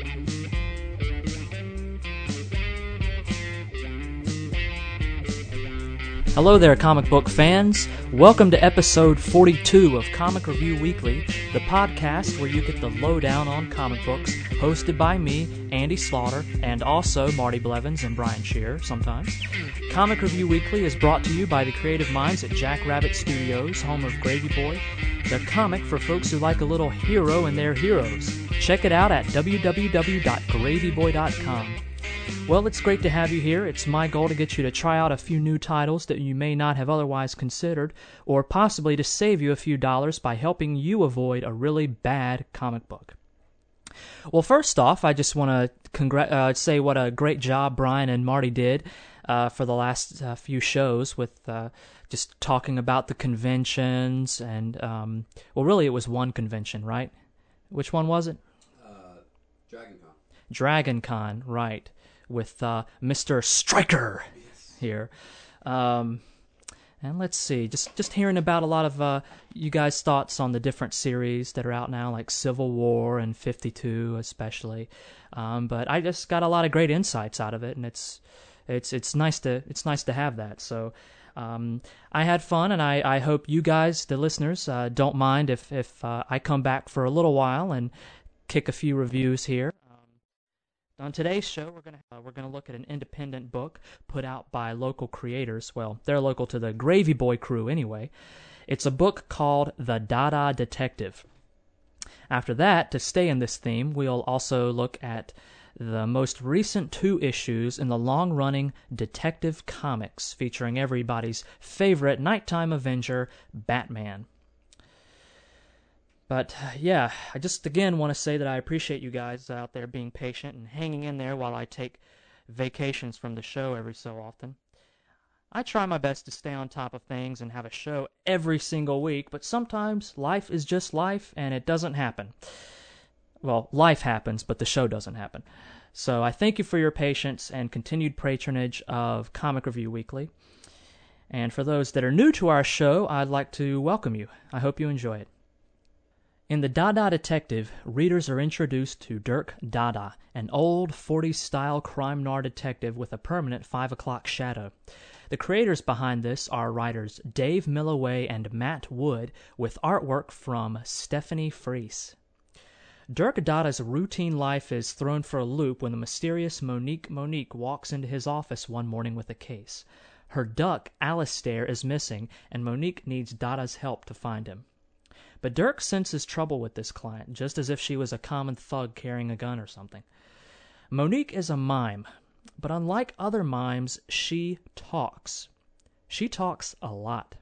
Hello there, comic book fans. Welcome to episode 42 of Comic Review Weekly, the podcast where you get the lowdown on comic books, hosted by me, Andy Slaughter, and also Marty Blevins and Brian Shearer sometimes. Comic Review Weekly is brought to you by the creative minds at Jackrabbit Studios, home of Gravy Boy, the comic for folks who like a little hero in their heroes. Check it out at www.gravyboy.com. Well, it's great to have you here. It's my goal to get you to try out a few new titles that you may not have otherwise considered, or possibly to save you a few dollars by helping you avoid a really bad comic book. Well, first off, I just want to say what a great job Brian and Marty did for the last few shows with just talking about the conventions and, well, really it was one convention, right? Which one was it? DragonCon, right. With Mr. Stryker here. And let's see, just hearing about a lot of you guys' thoughts on the different series that are out now, like Civil War and 52 especially. But I just got a lot of great insights out of it, and it's nice to have that. So I had fun, and I hope you guys, the listeners, don't mind if I come back for a little while and kick a few reviews here. On today's show, we're gonna look at an independent book put out by local creators. Well, they're local to the Gravy Boy crew anyway. It's a book called The Dada Detective. After that, to stay in this theme, we'll also look at the most recent 2 issues in the long-running Detective Comics, featuring everybody's favorite nighttime Avenger, Batman. But, yeah, I just, again, want to say that I appreciate you guys out there being patient and hanging in there while I take vacations from the show every so often. I try my best to stay on top of things and have a show every single week, but sometimes life is just life, and it doesn't happen. Well, life happens, but the show doesn't happen. So I thank you for your patience and continued patronage of Comic Review Weekly. And for those that are new to our show, I'd like to welcome you. I hope you enjoy it. In The Dada Detective, readers are introduced to Dirk Dada, an old 40s-style crime noir detective with a permanent 5 o'clock shadow. The creators behind this are writers Dave Milloway and Matt Wood, with artwork from Stephanie Freese. Dirk Dada's routine life is thrown for a loop when the mysterious Monique walks into his office one morning with a case. Her duck, Alistair, is missing, and Monique needs Dada's help to find him. But Dirk senses trouble with this client, just as if she was a common thug carrying a gun or something. Monique is a mime, but unlike other mimes, she talks. She talks a lot.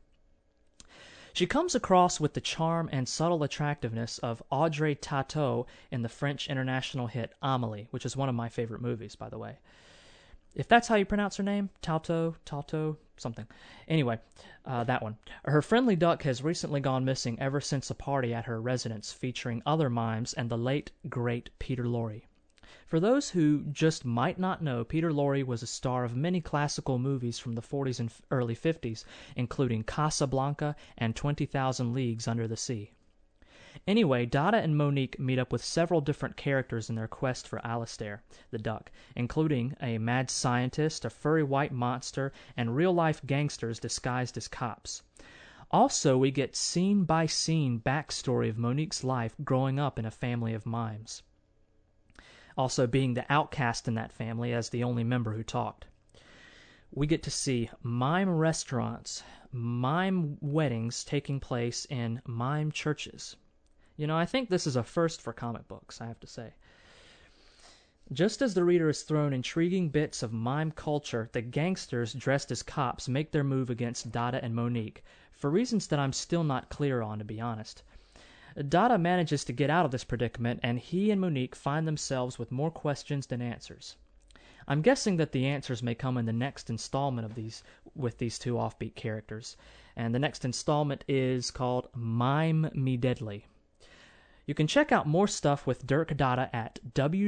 She comes across with the charm and subtle attractiveness of Audrey Tautou in the French international hit Amélie, which is one of my favorite movies, by the way. If that's how you pronounce her name, Tautou, something. Anyway, that one. Her friendly duck has recently gone missing ever since a party at her residence featuring other mimes and the late, great Peter Lorre. For those who just might not know, Peter Lorre was a star of many classical movies from the 40s and early 50s, including Casablanca and 20,000 Leagues Under the Sea. Anyway, Dada and Monique meet up with several different characters in their quest for Alistair, the duck, including a mad scientist, a furry white monster, and real-life gangsters disguised as cops. Also, we get scene-by-scene backstory of Monique's life growing up in a family of mimes. Also being the outcast in that family as the only member who talked. We get to see mime restaurants, mime weddings taking place in mime churches. You know, I think this is a first for comic books, I have to say. Just as the reader is thrown intriguing bits of mime culture, the gangsters dressed as cops make their move against Dada and Monique, for reasons that I'm still not clear on, to be honest. Dada manages to get out of this predicament, and he and Monique find themselves with more questions than answers. I'm guessing that the answers may come in the next installment of these 2 offbeat characters, and the next installment is called Mime Me Deadly. You can check out more stuff with Dirk Dada at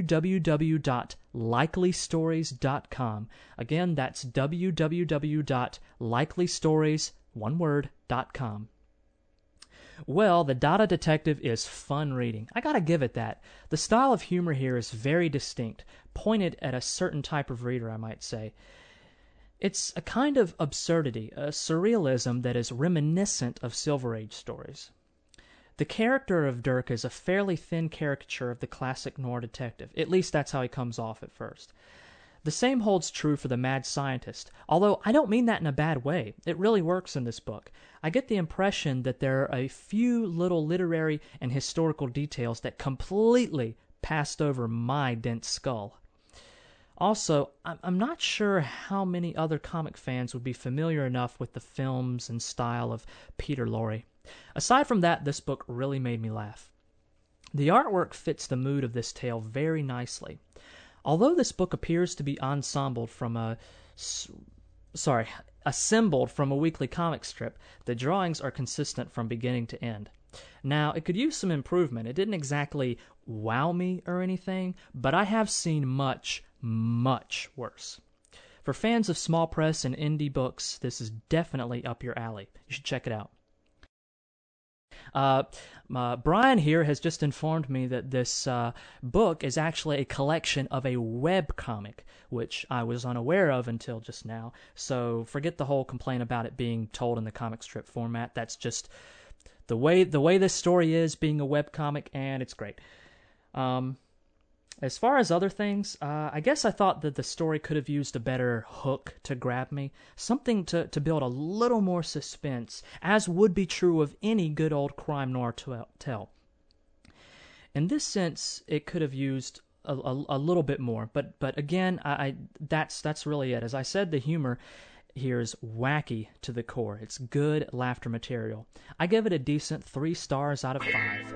www.likelystories.com. Again, that's www.likelystories.com. Well, The Dada Detective is fun reading. I gotta give it that. The style of humor here is very distinct, pointed at a certain type of reader, I might say. It's a kind of absurdity, a surrealism that is reminiscent of Silver Age stories. The character of Dirk is a fairly thin caricature of the classic noir detective. At least that's how he comes off at first. The same holds true for the mad scientist, although I don't mean that in a bad way. It really works in this book. I get the impression that there are a few little literary and historical details that completely passed over my dense skull. Also, I'm not sure how many other comic fans would be familiar enough with the films and style of Peter Lorre. Aside from that, this book really made me laugh. The artwork fits the mood of this tale very nicely. Although this book appears to be assembled from a weekly comic strip, the drawings are consistent from beginning to end. Now, it could use some improvement. It didn't exactly wow me or anything, but I have seen much, much worse. For fans of small press and indie books, this is definitely up your alley. You should check it out. Brian here has just informed me that this book is actually a collection of a web comic, which I was unaware of until just now. So forget the whole complaint about it being told in the comic strip format. That's just the way this story is, being a web comic, and it's great. As far as other things, I guess I thought that the story could have used a better hook to grab me, something to build a little more suspense, as would be true of any good old crime noir tale. In this sense, it could have used a little bit more, but again, that's really it. As I said, the humor here is wacky to the core. It's good laughter material. I give it a decent 3 stars out of 5.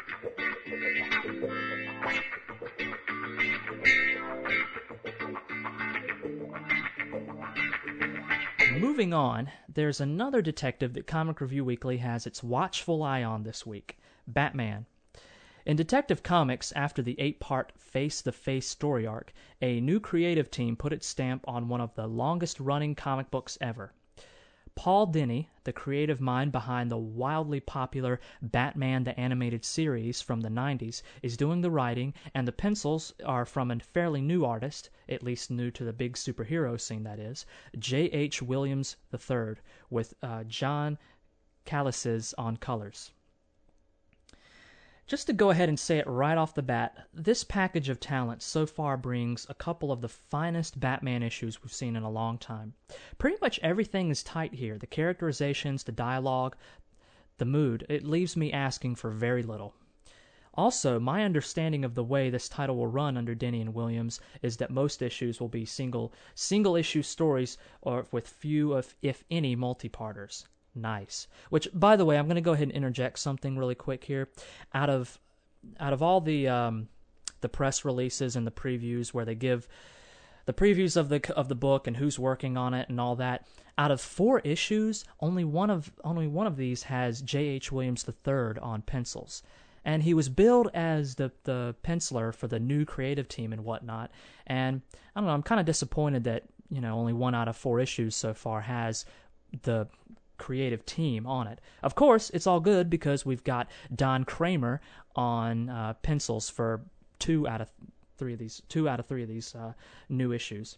Moving on, there's another detective that Comic Review Weekly has its watchful eye on this week, Batman. In Detective Comics, after the 8-part Face the Face story arc, a new creative team put its stamp on one of the longest-running comic books ever. Paul Dini, the creative mind behind the wildly popular Batman the Animated Series from the 90s, is doing the writing, and the pencils are from a fairly new artist, at least new to the big superhero scene, that is, J.H. Williams III, with John Callises on colors. Just to go ahead and say it right off the bat, this package of talent so far brings a couple of the finest Batman issues we've seen in a long time. Pretty much everything is tight here. The characterizations, the dialogue, the mood. It leaves me asking for very little. Also, my understanding of the way this title will run under Dini and Williams is that most issues will be single issue stories or with few, if any, multi-parters. Nice. Which, by the way, I'm going to go ahead and interject something really quick here. Out of all the press releases and the previews where they give the previews of the book and who's working on it and all that, out of 4 issues, only one of these has J.H. Williams III on pencils. And he was billed as the penciler for the new creative team and whatnot. And I don't know, I'm kind of disappointed that, only 1 out of 4 issues so far has the creative team on it. Of course, it's all good because we've got Don Kramer on pencils for 2 out of 3 of these new issues.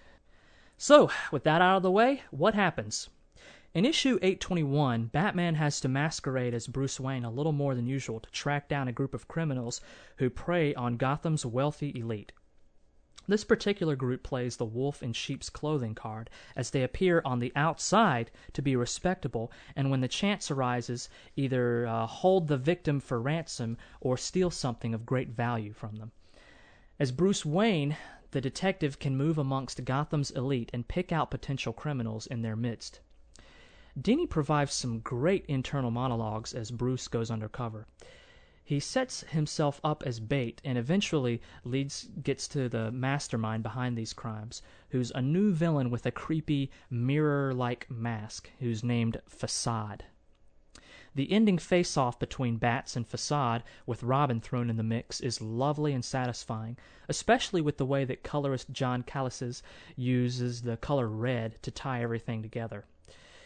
So, with that out of the way, what happens? In issue 821, Batman has to masquerade as Bruce Wayne a little more than usual to track down a group of criminals who prey on Gotham's wealthy elite. This particular group plays the wolf in sheep's clothing card, as they appear on the outside to be respectable, and when the chance arises, either hold the victim for ransom or steal something of great value from them. As Bruce Wayne, the detective can move amongst Gotham's elite and pick out potential criminals in their midst. Dini provides some great internal monologues as Bruce goes undercover. He sets himself up as bait and eventually gets to the mastermind behind these crimes, who's a new villain with a creepy mirror-like mask, who's named Facade. The ending face-off between Bats and Facade, with Robin thrown in the mix, is lovely and satisfying, especially with the way that colorist John Callises uses the color red to tie everything together.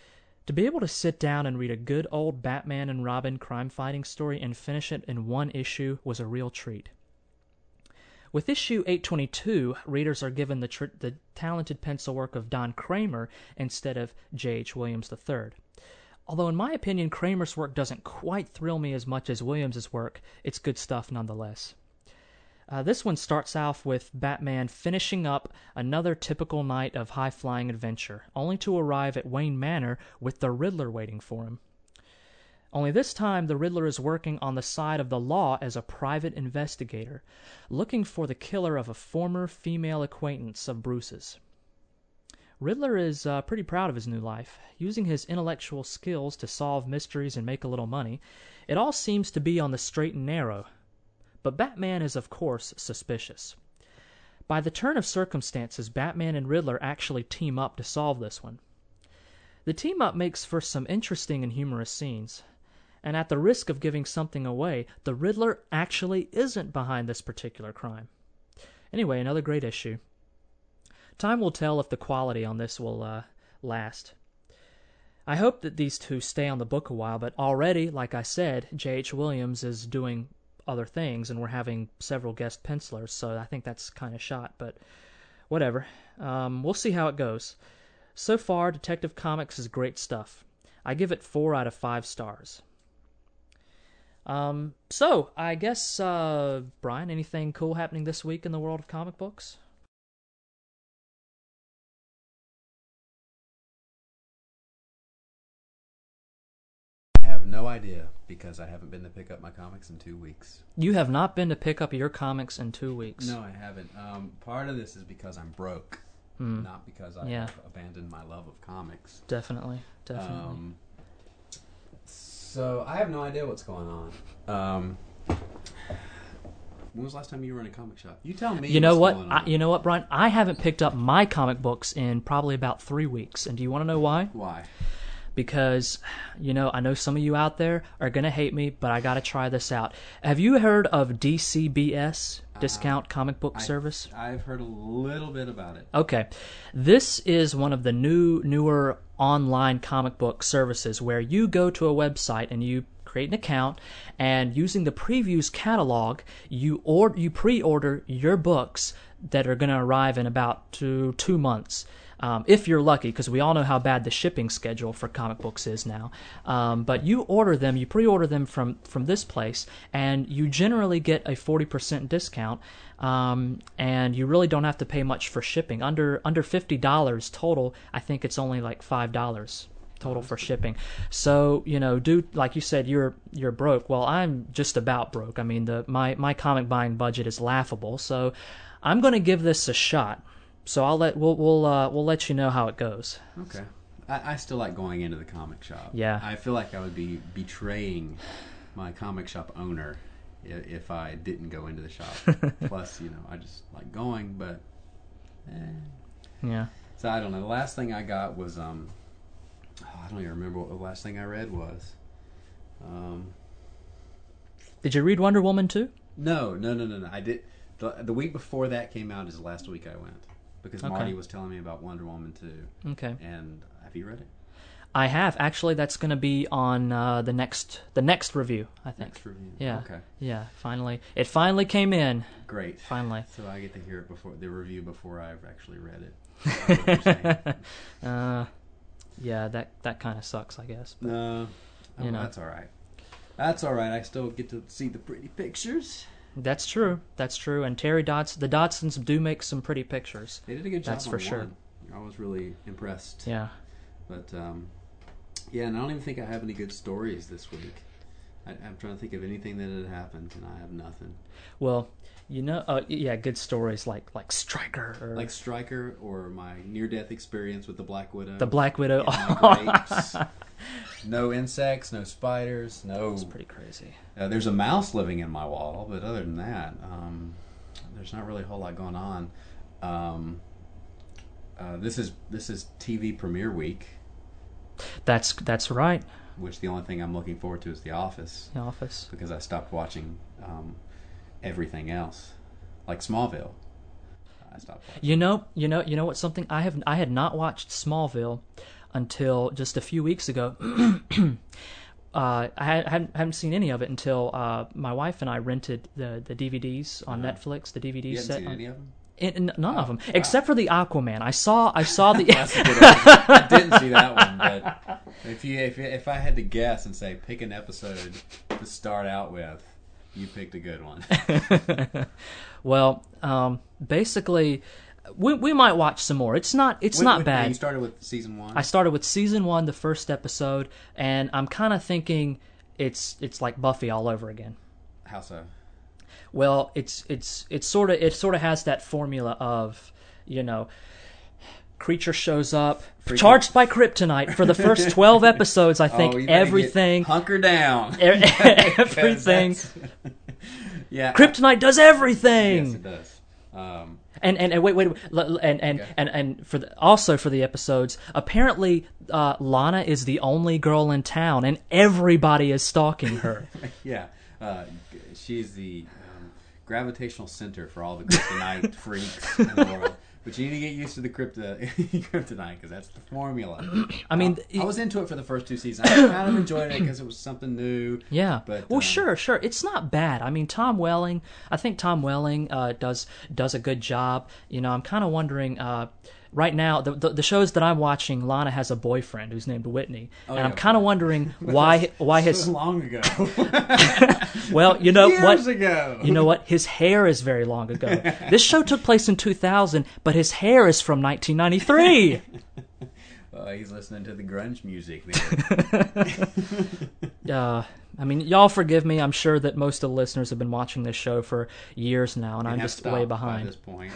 To be able to sit down and read a good old Batman and Robin crime-fighting story and finish it in one issue was a real treat. With issue 822, readers are given the talented pencil work of Don Kramer instead of J.H. Williams III. Although in my opinion Kramer's work doesn't quite thrill me as much as Williams's work, it's good stuff nonetheless. This one starts off with Batman finishing up another typical night of high-flying adventure, only to arrive at Wayne Manor with the Riddler waiting for him. Only this time, the Riddler is working on the side of the law as a private investigator, looking for the killer of a former female acquaintance of Bruce's. Riddler is pretty proud of his new life. Using his intellectual skills to solve mysteries and make a little money, it all seems to be on the straight and narrow. But Batman is, of course, suspicious. By the turn of circumstances, Batman and Riddler actually team up to solve this one. The team-up makes for some interesting and humorous scenes. And at the risk of giving something away, the Riddler actually isn't behind this particular crime. Anyway, another great issue. Time will tell if the quality on this will last. I hope that these two stay on the book a while, but already, like I said, J.H. Williams is doing other things, and we're having several guest pencilers, so I think that's kind of shot, but whatever. We'll see how it goes. So far, Detective Comics is great stuff. I give it 4 out of 5 stars. So, I guess, Brian, anything cool happening this week in the world of comic books? I have no idea because I haven't been to pick up my comics in 2 weeks. You have not been to pick up your comics in 2 weeks. No, I haven't. Part of this is because I'm broke, not because I have abandoned my love of comics. Definitely. So I have no idea what's going on. When was the last time you were in a comic shop? You tell me. You know what? You know what, Brian? I haven't picked up my comic books in probably about 3 weeks. And do you want to know why? Why? Because, I know some of you out there are going to hate me, but I got to try this out. Have you heard of DCBS, Discount Comic Book Service? I've heard a little bit about it. Okay. This is one of the newer online comic book services where you go to a website and you create an account, and using the Previews catalog, you pre-order your books that are going to arrive in about 2 months. If you're lucky, because we all know how bad the shipping schedule for comic books is now. But you pre-order them from this place, and you generally get a 40% discount, and you really don't have to pay much for shipping. Under $50 total, I think it's only like $5 total for shipping. So, dude, like you said, you're broke. Well, I'm just about broke. I mean, my comic buying budget is laughable, so I'm going to give this a shot. So we'll let you know how it goes. Okay. I still like going into the comic shop. Yeah. I feel like I would be betraying my comic shop owner if I didn't go into the shop. Plus, I just like going, but yeah. So I don't know. The last thing I got was I don't even remember what the last thing I read was. Did you read Wonder Woman 2? No. I did. The week before that came out is the last week I went. Because Marty was telling me about Wonder Woman 2. Okay. And have you read it? I have. Actually, that's going to be on the next review, I think. Next review. Yeah. Okay. Yeah, finally. It finally came in. Great. Finally. So I get to hear it the review before I've actually read it. Yeah, that kind of sucks, I guess. But, no. That's all right. That's all right. I still get to see the pretty pictures. That's true. And the Dodsons do make some pretty pictures. They did a good job. That's for sure. I was really impressed. Yeah. But and I don't even think I have any good stories this week. I'm trying to think of anything that had happened, and I have nothing. Well, good stories like Stryker or my near-death experience with the Black Widow. The Black Widow. No insects, no spiders, no. It's pretty crazy. There's a mouse living in my wall, but other than that, there's not really a whole lot going on. This is TV premiere week. That's right. Which the only thing I'm looking forward to is The Office. The Office. Because I stopped watching everything else, like Smallville. I stopped watching. You know what? Something I had not watched Smallville until just a few weeks ago. I hadn't seen any of it until my wife and I rented the DVDs on Netflix. The DVD You set. hadn't seen any of them? None of them, except for the Aquaman. I saw the. That's a good episode. I didn't see that one, but if I had to guess and say pick an episode to start out with, you picked a good one. Well, basically, we might watch some more. It's not bad. You started with season 1? I started with season 1, the first episode, and I'm kind of thinking it's like Buffy all over again. How so? Well, it sort of has that formula of, creature shows up, charged by kryptonite for the first 12 episodes. I think everything hunker down. Everything. Yeah, kryptonite does everything. Yes, it does. And wait, and also for the episodes, apparently Lana is the only girl in town, and everybody is stalking her. Yeah, she's the gravitational center for all the kryptonite freaks in the world. But you need to get used to the kryptonite because that's the formula. I mean, I was into it for the first 2 seasons. I kind of enjoyed it because it was something new. Yeah. But sure. It's not bad. I mean, I think Tom Welling does a good job. I'm kind of wondering. Right now, the shows that I'm watching, Lana has a boyfriend who's named Whitney, and I'm kind of wondering why his so long ago. Well, Years ago. You know what? His hair is very long ago. This show took place in 2000, but his hair is from 1993. He's listening to the grunge music there. I mean, y'all forgive me. I'm sure that most of the listeners have been watching this show for years now, and I'm just way behind. By this point.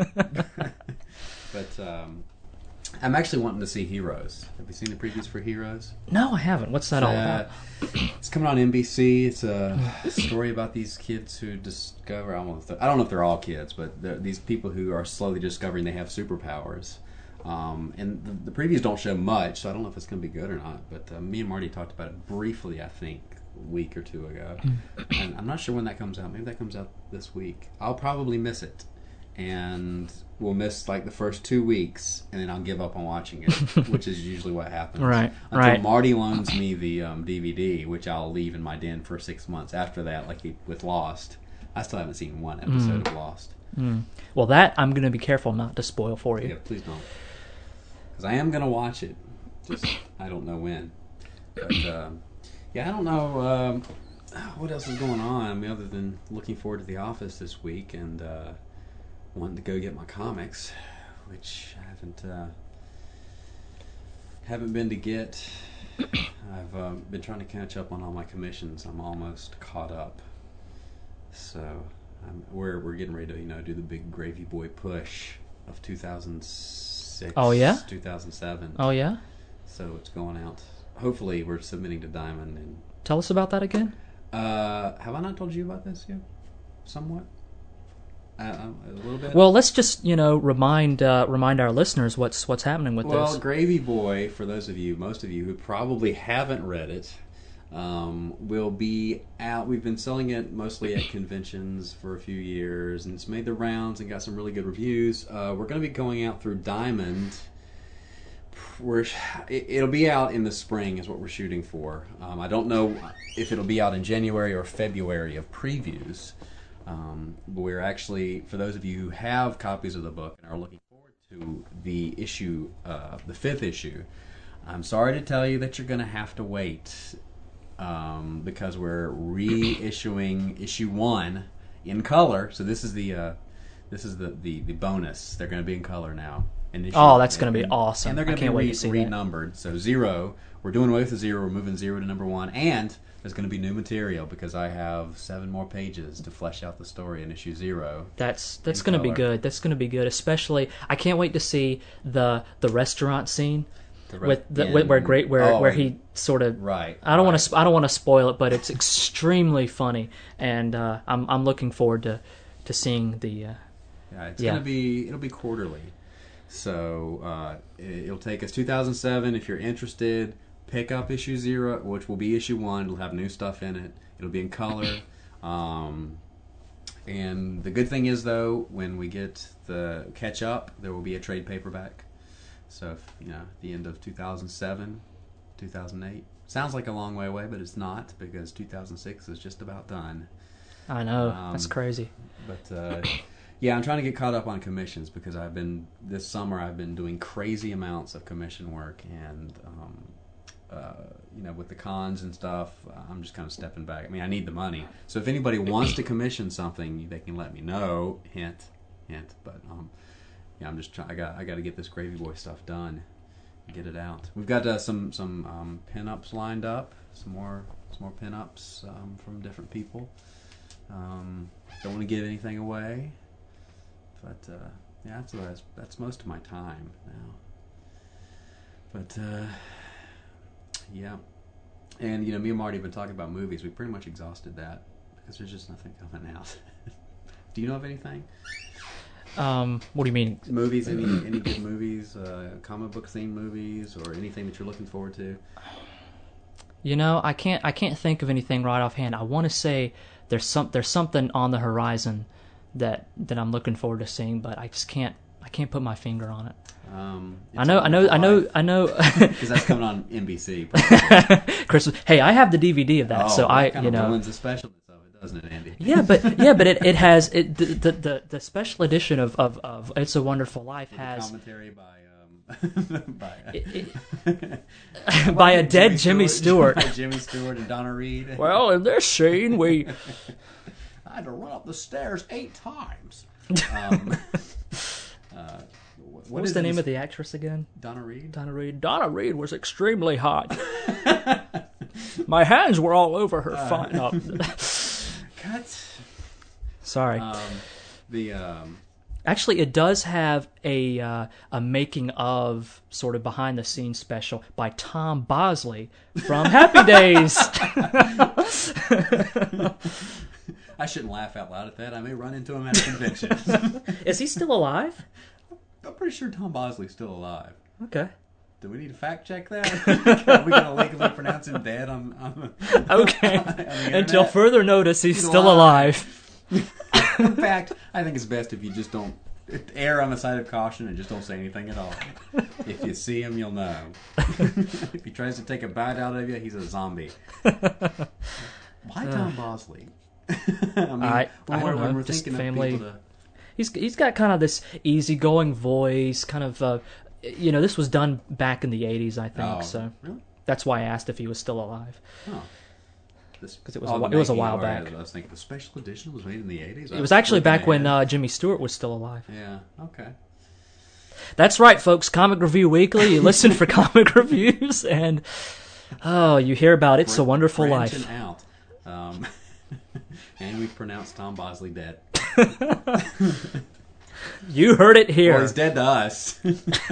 But I'm actually wanting to see Heroes. Have you seen the previews for Heroes? No, I haven't. What's that all about? It's coming on NBC. It's a story about these kids who discover. I don't know if they're all kids, but these people who are slowly discovering they have superpowers. And the previews don't show much, so I don't know if it's going to be good or not. But me and Marty talked about it briefly, I think, a week or 2 ago. And I'm not sure when that comes out. Maybe that comes out this week. I'll probably miss it. And we'll miss like the first 2 weeks, and then I'll give up on watching it, which is usually what happens. Until Marty loans me the DVD, which I'll leave in my den for 6 months. After that, like with Lost, I still haven't seen one episode of Lost. Well, that I'm going to be careful not to spoil for you. Yeah, please don't. Because I am going to watch it. Just, I don't know when. But, I don't know what else is going on. I mean, other than looking forward to The Office this week and wanting to go get my comics, which I haven't been to get. I've been trying to catch up on all my commissions. I'm almost caught up. So we're getting ready to do the big Gravy Boy push of 2006. Oh yeah, 2007. Oh yeah. So it's going out. Hopefully, we're submitting to Diamond. And tell us about that again. Have I not told you about this yet? Somewhat. A little bit. Well, let's just remind our listeners what's happening with this. Well, Gravy Boy, for most of you who probably haven't read it, will be out. We've been selling it mostly at conventions for a few years, and it's made the rounds and got some really good reviews. We're going to be going out through Diamond. It'll be out in the spring is what we're shooting for. I don't know if it'll be out in January or February of previews. But we're actually, for those of you who have copies of the book and are looking forward to the issue, the 5th issue, I'm sorry to tell you that you're going to have to wait because we're reissuing issue 1 in color. So this is the bonus. They're going to be in color now. That's going to be awesome. And they're going to be renumbered. So 0, we're doing away with the 0. We're moving 0 to number 1, and there's going to be new material because I have 7 more pages to flesh out the story in issue 0. That's going to be good. That's going to be good. Especially, I can't wait to see the restaurant scene where he sort of. Right. I don't want to spoil it, but it's extremely funny, and I'm looking forward to seeing the. It'll be quarterly, so it'll take us 2007. If you're interested, pick up issue 0, which will be issue 1. It'll have new stuff in it. It'll be in color. And the good thing is, though, when we get the catch up, there will be a trade paperback So, the end of 2007, 2008. Sounds like a long way away, but it's not, because 2006 is just about done. I know. That's crazy. But, yeah, I'm trying to get caught up on commissions, because this summer I've been doing crazy amounts of commission work, and, with the cons and stuff, I'm just kind of stepping back. I mean, I need the money. So if anybody wants to commission something, they can let me know. Hint. But, I'm just trying. I got to get this Gravy Boy stuff done, get it out. We've got some pinups lined up, some more pinups from different people. Don't want to give anything away, but that's most of my time now. But yeah, and me and Marty have been talking about movies. We pretty much exhausted that because there's just nothing coming out. Do you know of anything? What do you mean? Movies, any good movies, comic book themed movies, or anything that you're looking forward to? I can't think of anything right offhand. I want to say there's something on the horizon that I'm looking forward to seeing, but I just can't put my finger on it. I know. Because that's coming on NBC. Christmas. Hey, I have the DVD of that, so that kind of ruins the specialness of it, doesn't it, Andy? Yeah, but it has the special edition of It's a Wonderful Life has commentary by by a dead Jimmy Stewart. By Jimmy Stewart and Donna Reed. Well, in this scene, I had to run up the stairs 8 times. What was the name of the actress again? Donna Reed? Donna Reed was extremely hot. My hands were all over her fine. Cut. Sorry. Actually, it does have a making of, sort of behind the scenes special by Tom Bosley from Happy Days. I shouldn't laugh out loud at that. I may run into him at a convention. Is he still alive? I'm pretty sure Tom Bosley's still alive. Okay. Do we need to fact check that? Are we going to legally pronounce him dead on okay. on the Until internet? further notice, he's still alive. In fact, I think it's best if you just don't err on the side of caution and just don't say anything at all. If you see him, you'll know. If he tries to take a bite out of you, he's a zombie. Why Tom Bosley? I don't know. We're Just thinking family. of people to... He's got kind of this easygoing voice, kind of. This was done back in the 80s, I think. So really? That's why I asked if he was still alive. Oh. Because it was a while back. I was thinking the special edition was made in the 80s. It was actually back when Jimmy Stewart was still alive. Yeah. Okay. That's right, folks. Comic Review Weekly. You listen for comic reviews, and you hear about It's a Wonderful Life. Out. And we've pronounced Tom Bosley dead. You heard it here. Well, he's dead to us.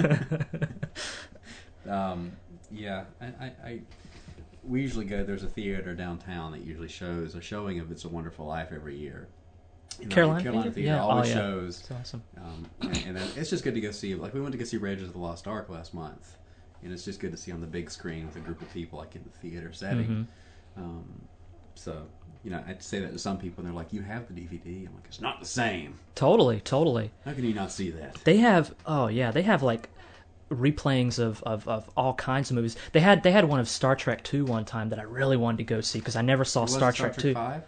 Yeah, we usually go. There's a theater downtown that usually shows a showing of It's a Wonderful Life every year. Carolina Theater always shows. That's awesome. And then it's just good to go see. Like we went to go see Raiders of the Lost Ark last month, and it's just good to see on the big screen with a group of people, like in the theater setting. Mm-hmm. So. I'd say that to some people, and they're like, "You have the DVD." I'm like, "It's not the same." Totally. How can you not see that? They have, like replayings of all kinds of movies. They had one of Star Trek 2 one time that I really wanted to go see because I never saw Star Trek 2. 5?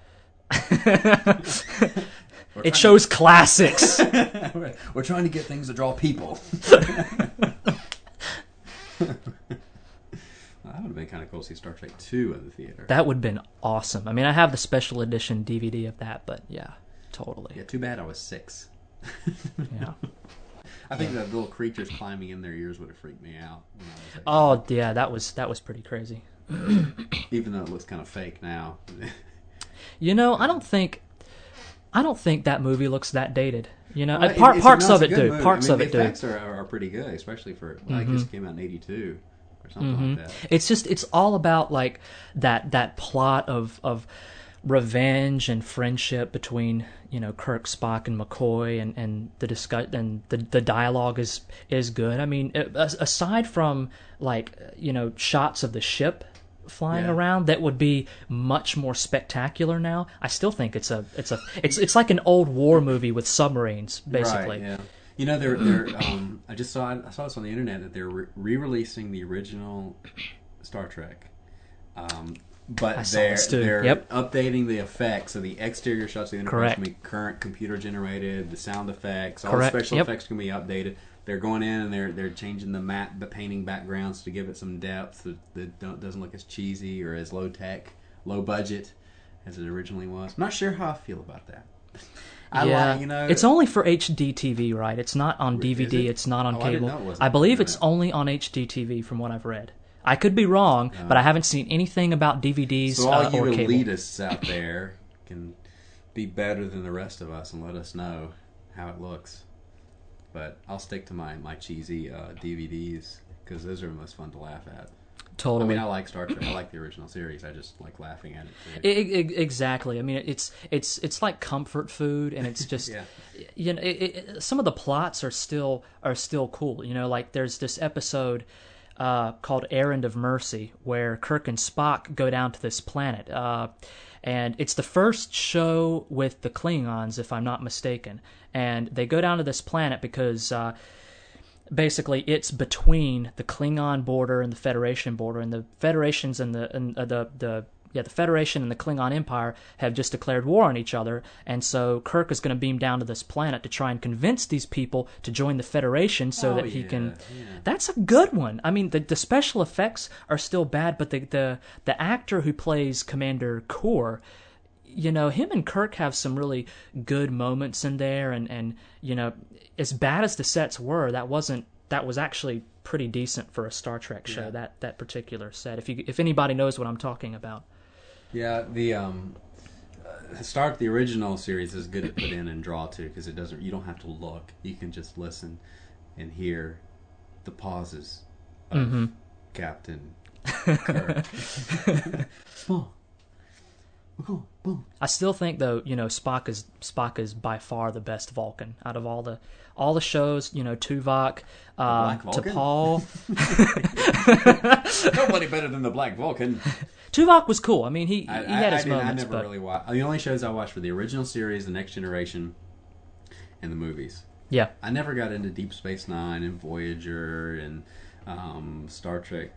It shows classics. We're trying to get things to draw people. That would have been kind of cool to see Star Trek 2 in the theater. That would have been awesome. I mean, I have the special edition DVD of that, but yeah, totally. Yeah, too bad I was 6. Yeah. I think the little creatures climbing in their ears would have freaked me out. Oh, yeah, that was pretty crazy. Even though it looks kind of fake now. I don't think that movie looks that dated. Well, parts of it do. Movie. Parts of it do. The effects are pretty good, especially for I guess it came out in '82 or something like that. It's all about like that plot of revenge and friendship between Kirk, Spock, and McCoy, and the dialogue is good. I mean, aside from like shots of the ship flying around that would be much more spectacular now, I still think it's like an old war movie with submarines basically. Right, You know, they're I saw this on the internet that they're re-releasing the original Star Trek, but they're updating the effects. So the exterior shots of the Enterprise can be current computer generated. The sound effects, all the special effects can be updated. They're going in and they're changing the painting backgrounds to give it some depth that doesn't look as cheesy or as low tech, low budget as it originally was. I'm not sure how I feel about that. It's only for HD TV, right? It's not on DVD. It's not on cable. I believe it's only on HD TV, from what I've read. I could be wrong, but I haven't seen anything about DVDs so all or you cable. elitists out there can be better than the rest of us and let us know how it looks. But I'll stick to my cheesy DVDs because those are the most fun to laugh at. Totally. I mean, I like Star Trek. I like the original series. I just like laughing at it too. Exactly. I mean, it's like comfort food, and it's just you know, some of the plots are still cool. You know, like there's this episode called Errand of Mercy where Kirk and Spock go down to this planet, and it's the first show with the Klingons, if I'm not mistaken. And they go down to this planet because basically it's between the Klingon border and the Federation border, and the Federations and the Federation and the Klingon Empire have just declared war on each other, and so Kirk is going to beam down to this planet to try and convince these people to join the Federation so that he can. Yeah. That's a good one. I mean, the special effects are still bad, but the actor who plays Commander Kor, you know, him and Kirk have some really good moments in there, and you know, as bad as the sets were, that was actually pretty decent for a Star Trek show. That particular set, if anybody knows what I'm talking about. Yeah, the original series is good to put in and draw to because you don't have to look. You can just listen and hear the pauses of Captain Kirk. Small. Boom. I still think, though, you know, Spock is by far the best Vulcan out of all the shows. You know, Tuvok, T'Pol. Nobody better than the Black Vulcan. Tuvok was cool. I mean, he had his moments. I never really watched. The only shows I watched were the original series, The Next Generation, and the movies. Yeah. I never got into Deep Space Nine and Voyager and Star Trek,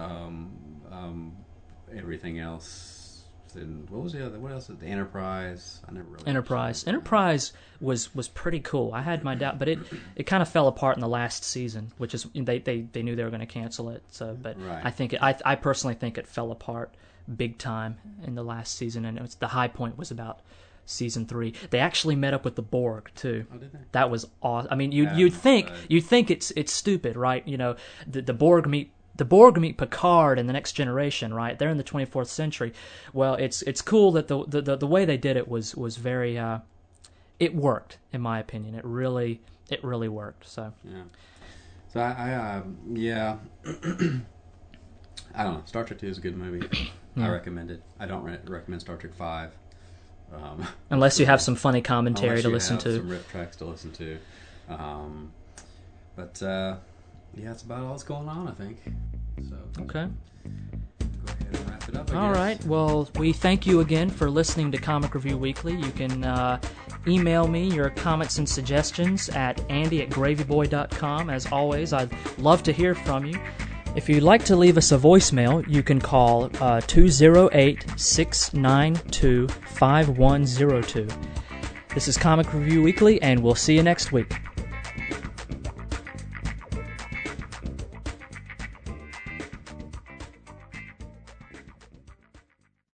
everything else. And what was the other? What else? The Enterprise. I never really. Enterprise was pretty cool. I had my doubt, but it kind of fell apart in the last season, which is they knew they were going to cancel it. So, but right. I personally think it fell apart big time in the last season, and the high point was about season 3. They actually met up with the Borg too. Oh, did they? That was awesome. I mean, you'd think it's stupid, right? You know, the Borg meet. The Borg meet Picard in The Next Generation, right? They're in the 24th century. Well, it's cool that the way they did it was very it worked, in my opinion. It really worked. So I don't know. Star Trek 2 is a good movie. I recommend it. I don't recommend Star Trek 5. Unless you have some funny commentary to listen to. Some rip tracks to listen to. Yeah, that's about all that's going on, I think. So okay. Go ahead and wrap it up, I guess. All right. Well, we thank you again for listening to Comic Review Weekly. You can email me your comments and suggestions at andy@gravyboy.com. As always, I'd love to hear from you. If you'd like to leave us a voicemail, you can call 208-692-5102. This is Comic Review Weekly, and we'll see you next week.